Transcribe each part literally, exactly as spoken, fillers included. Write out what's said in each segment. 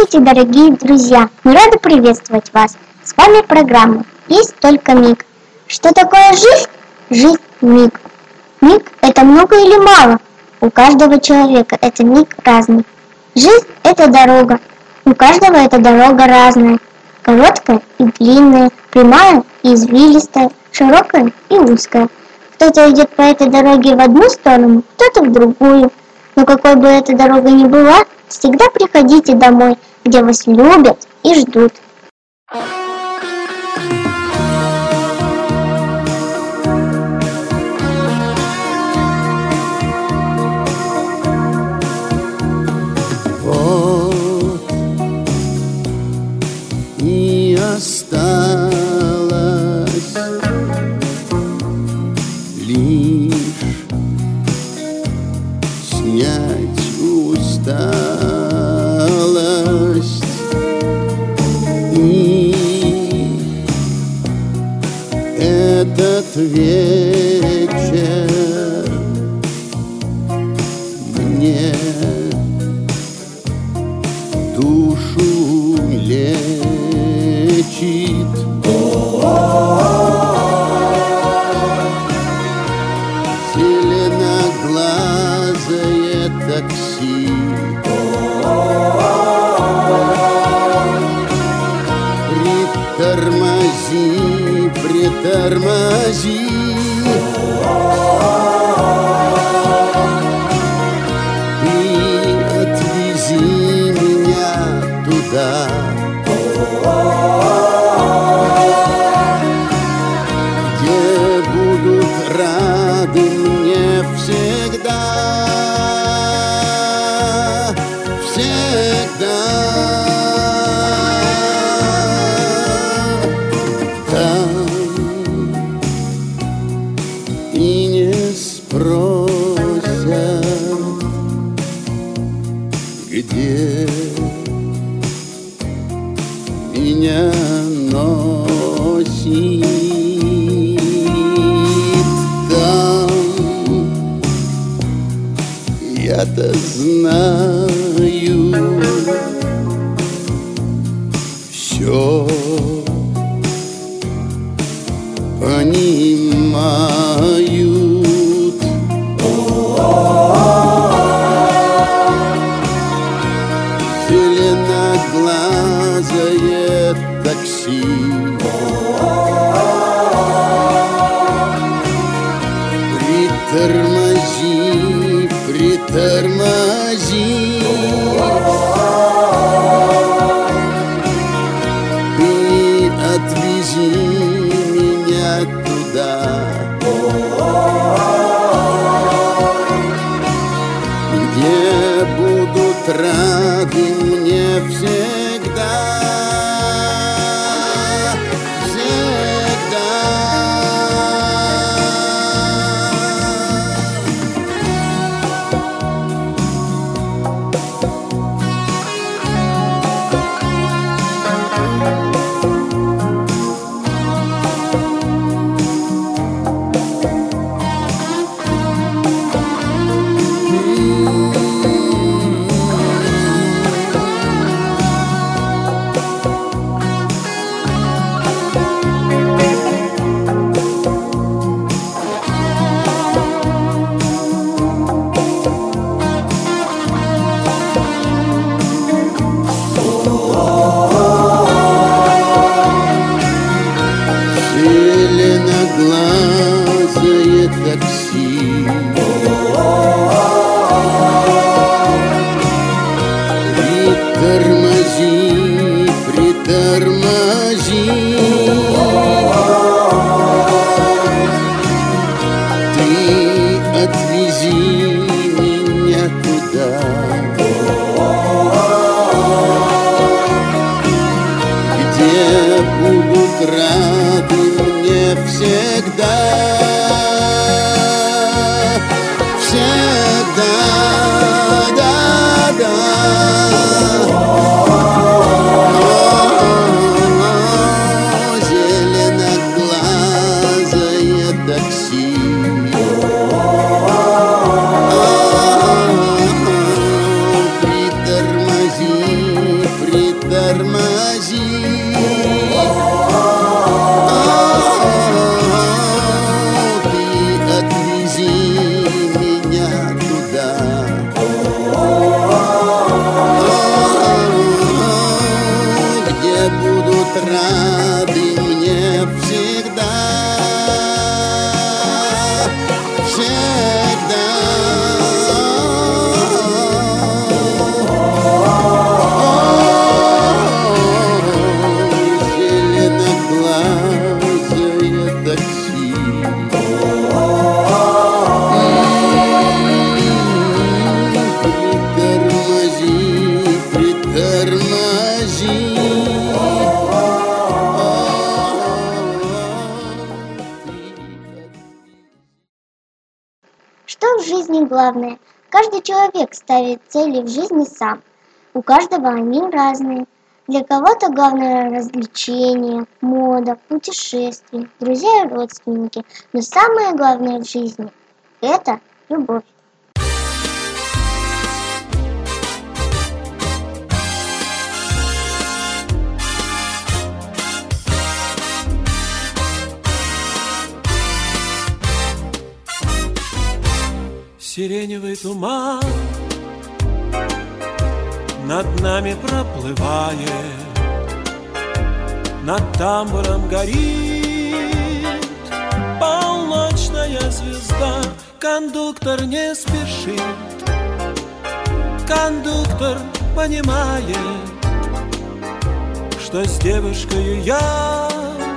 Здравствуйте, дорогие друзья! Мы рады приветствовать вас. С вами программа «Есть только миг». Что такое жизнь? Жизнь – миг. Миг – это много или мало? У каждого человека это миг разный. Жизнь – это дорога. У каждого эта дорога разная. Короткая и длинная, прямая и извилистая, широкая и узкая. Кто-то идет по этой дороге в одну сторону, кто-то в другую. Но какой бы эта дорога ни была, всегда приходите домой, где вас любят и ждут. Вот и осталось лишь снять усталость и этот вечер мне душу лечит. Зеленоглазое такси притормози, притормози. Ты отвези меня туда, где будут рады мне всегда, всегда. Там и не спросят, где меня носит. Там я-то знаю все, понимают. Зеленоглазое такси притормози, притормози. Ты отвези меня туда, где будут рады мне всегда, всегда. Зеленоглазое такси притормози, притормози. Ты отвези меня туда, где будут рады мне всегда, всегда, да, да. Зеленоглазое такси притормози, притормози. рады мне всегда, всегда. Зеленоглазое такси, притормози, притормози. Что в жизни главное? Каждый человек ставит цели в жизни сам. У каждого они разные. Для кого-то главное развлечение, мода, путешествия, друзья и родственники. Но самое главное в жизни – это любовь. Сиреневый туман над нами проплывает, над тамбуром горит полночная звезда. Кондуктор не спешит, кондуктор понимает, что с девушкой я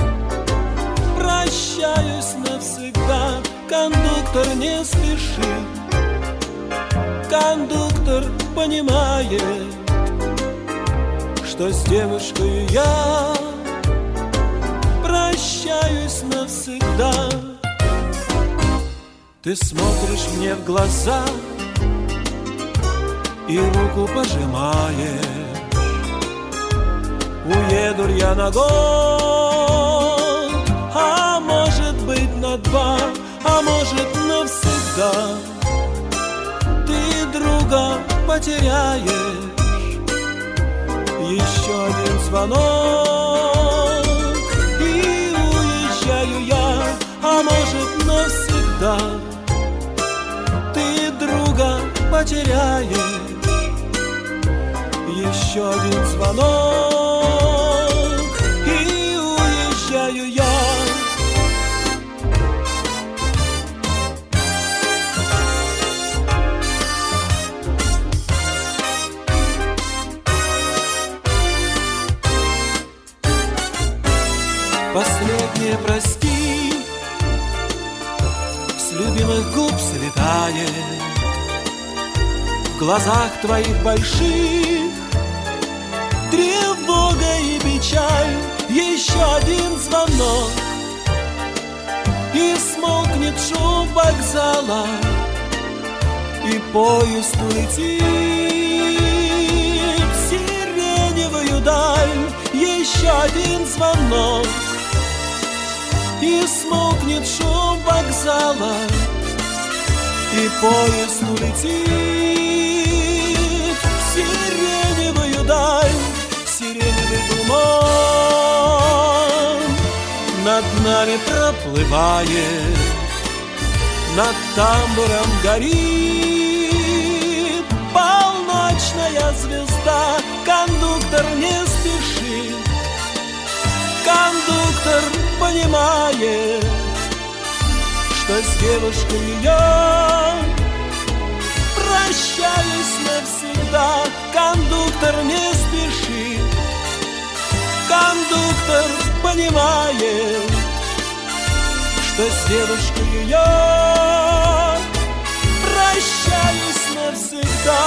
прощаюсь навсегда. Кондуктор не спешит, кондуктор понимает, что с девушкой я прощаюсь навсегда. Ты смотришь мне в глаза и руку пожимаешь. Уеду ли я на год, а может быть на два, а может навсегда. Ты друга потеряешь, еще один звонок, и уезжаю я, а может навсегда. Ты друга потеряешь, еще один звонок, и уезжаю я. Последнее прости с любимых губ слетает. В глазах твоих больших тревога и печаль. Еще один звонок, и смолкнет шум вокзала, и поезд улетит в сиреневую даль. Еще один звонок, и смолкнет шум вокзала, и поезд улетит в сиреневую даль. Сиреневый туман над нами проплывает, над тамбуром горит полночная звезда. Кондуктор не спешит, кондуктор понимает, что с девушкой я прощаюсь навсегда. Кондуктор не спешит, кондуктор понимает, что с девушкой я прощаюсь навсегда.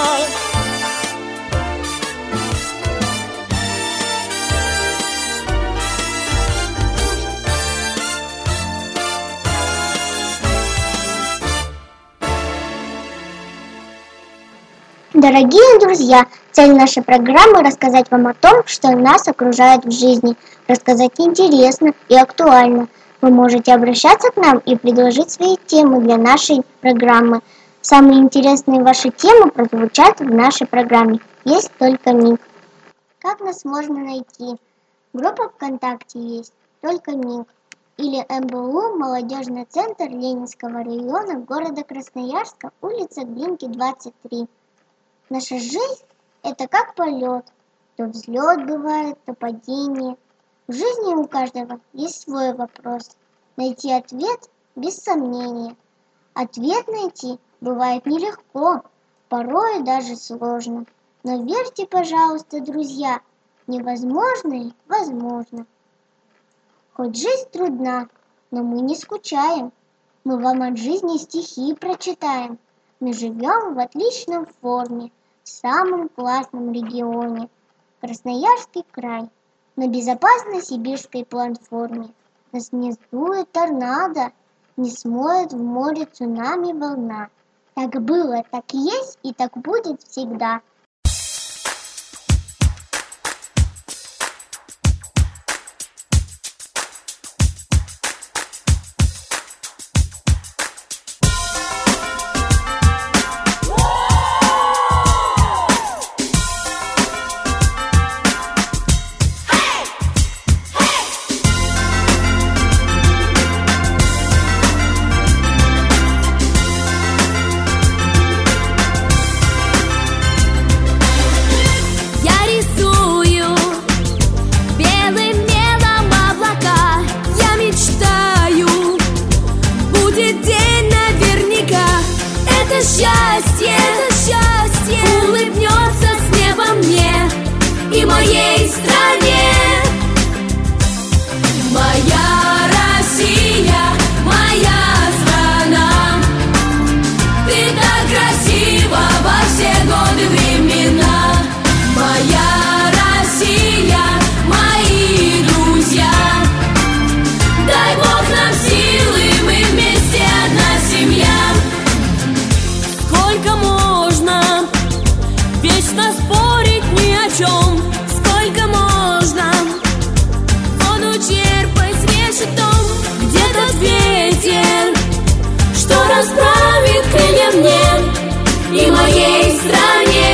Дорогие друзья, цель нашей программы – рассказать вам о том, что нас окружает в жизни, рассказать интересно и актуально. Вы можете обращаться к нам и предложить свои темы для нашей программы. Самые интересные ваши темы прозвучат в нашей программе. Есть только миг. Как нас можно найти? Группа ВКонтакте есть «Только миг» или эм бэ у «Молодежный центр Ленинского района города Красноярска, улица Глинки, двадцать три». Наша жизнь – это как полет. То взлет бывает, то падение. В жизни у каждого есть свой вопрос. Найти ответ без сомнения. Ответ найти бывает нелегко, порой даже сложно. Но верьте, пожалуйста, друзья, невозможное возможно. Хоть жизнь трудна, но мы не скучаем. Мы вам от жизни стихи прочитаем. Мы живем в отличном форме, в самом классном регионе. Красноярский край, на безопасной сибирской платформе. Нас не сдует торнадо, не смоет в море цунами волна. Так было, так есть и так будет всегда. Счастье, счастье улыбнется с неба мне и моей стране. Моя Россия, моя страна, ты так красива во все годы времена. Моя Россия, мои друзья, дай Бог нам силы, мы вместе одна семья. Сколько можно вечно спорить ни о чем? Сколько можно воду черпать с решетом? Где тот ветер, что расправит крылья мне и моей стране?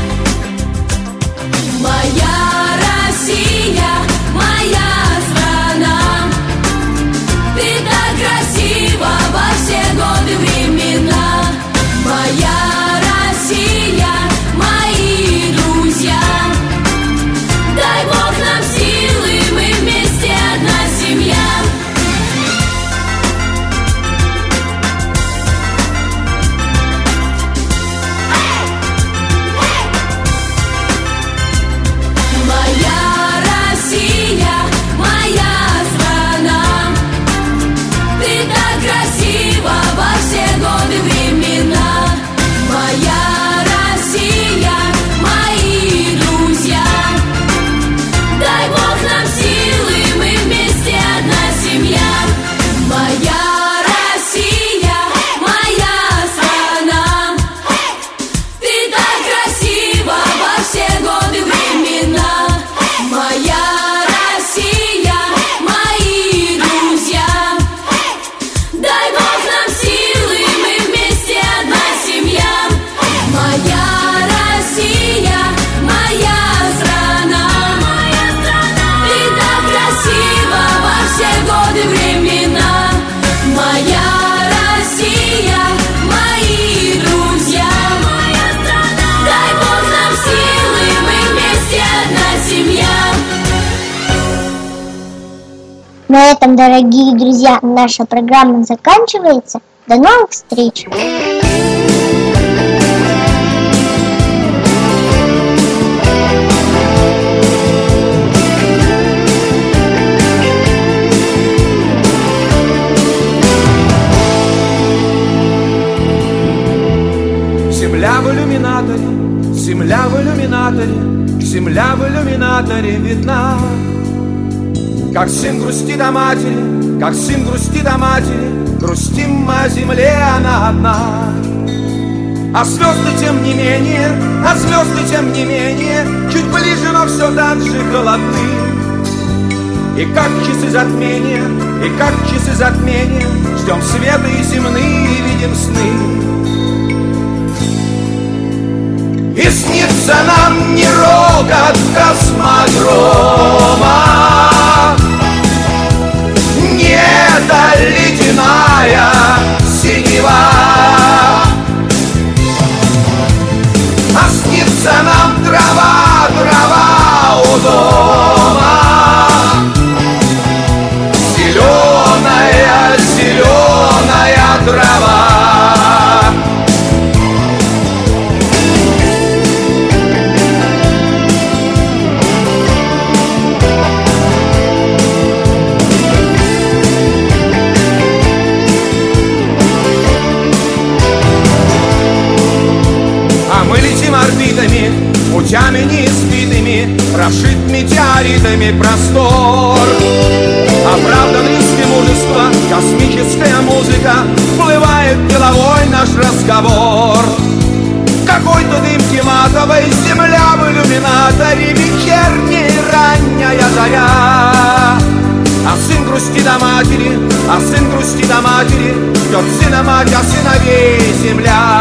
Моя Россия, моя страна, ты так красива во все годы времена. Моя Россия, мои друзья, дай Бог нам силы, мы вместе одна семья. Моя Россия, моя страна, ты так красива во все годы времена. Моя Россия, мои друзья, дай Бог нам силы, мы вместе одна семья. Моя Россия, моя страна, ты так красива во все годы времена. Моя Россия, мои друзья, дай Бог нам силы, мы вместе одна семья. Моя Россия, моя страна, моя страна, ты так красива во все годы времена. Моя Россия, мои друзья, моя страна, дай Бог нам силы, мы вместе одна семья. На этом, дорогие друзья, наша программа заканчивается. До новых встреч! Земля в иллюминаторе, земля в иллюминаторе, земля в иллюминаторе видна. Как сын грустит о матери, как сын грустит о матери, грустим мы о земле, она одна. А звезды тем не менее, а звезды тем не менее, чуть ближе, но все так же холодны. И как часы затмения, и как часы затмения, ждем света и земные, и видим сны. И снится нам не рокот космодрома, не эта ледяная синева, а снится нам трава, трава у дома, восторг. Оправданный из мужества, космическая музыка, всплывает деловой наш разговор. Какой-то дымки матовой, земля в иллюминаторе, вечерняя ранняя заря. А сын грустит о матери, а сын грустит о матери, ждет сына мать, а сыновей земля.